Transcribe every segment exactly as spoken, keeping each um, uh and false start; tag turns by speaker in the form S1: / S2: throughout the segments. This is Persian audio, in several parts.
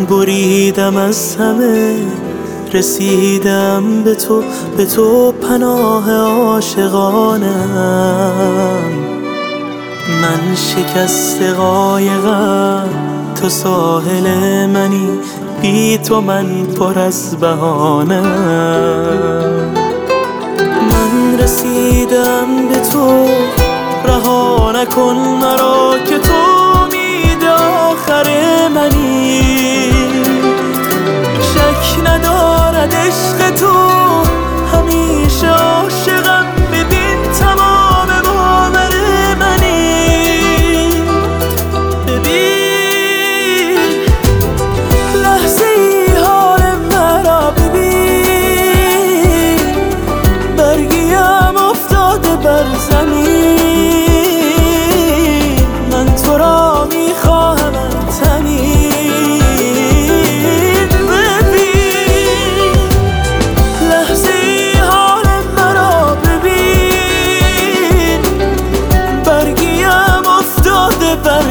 S1: بریدم از همه، رسیدم به تو، به تو پناه عاشقانم. من شکست قایقم، تو ساحل منی، بی تو من پر از بهانم. من رسیدم به تو، رها نکن مرا که تو امید آخر منی. شک ندارد عشق تو، همیشه عاشقم، ببین تمام باور منی. ببین لحظه ای حال مرا، ببین برگیم افتاده بر زمین. من تو را میخواهمت همین. ببین لحظه ای حال مرا، ببین برگیم افتاده بر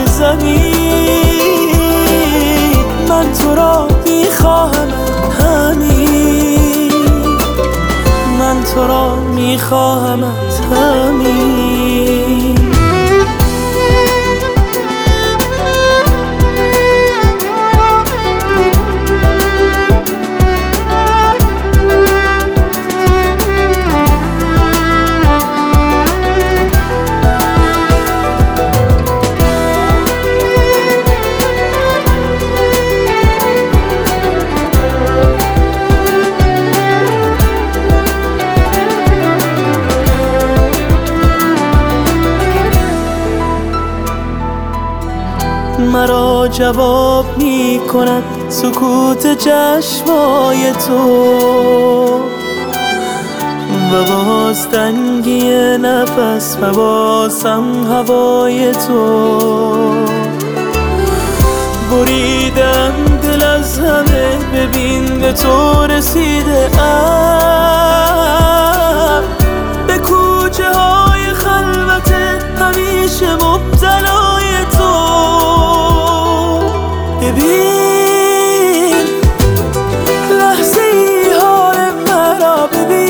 S1: زمین. من تو را میخواهمت همین. من تو را میخواهمت همین. مرا جواب می کند سکوت چشمای تو، و باز تنگی نفس و بازم هوای تو. بریدم دل از همه، ببین به تو رسیده ام. به کوچه های خلوت همیشه مبتلای تو. ببین لحظه ای حال مرا،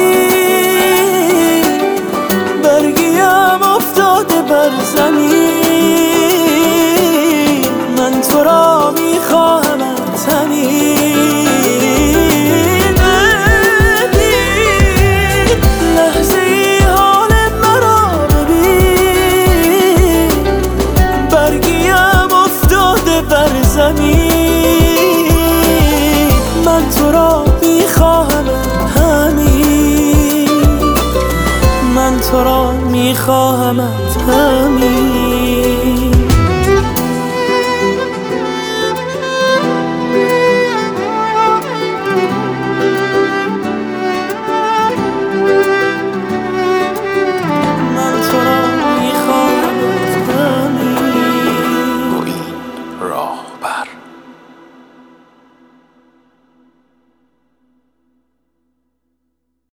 S1: ببین برگیم افتاده بر زمین. من تو را میخواهمت همین. ببین لحظه ای حال مرا، ببین برگیم افتاده بر زمین. من تو را میخواهمت همین. من تو را میخواهمت همین.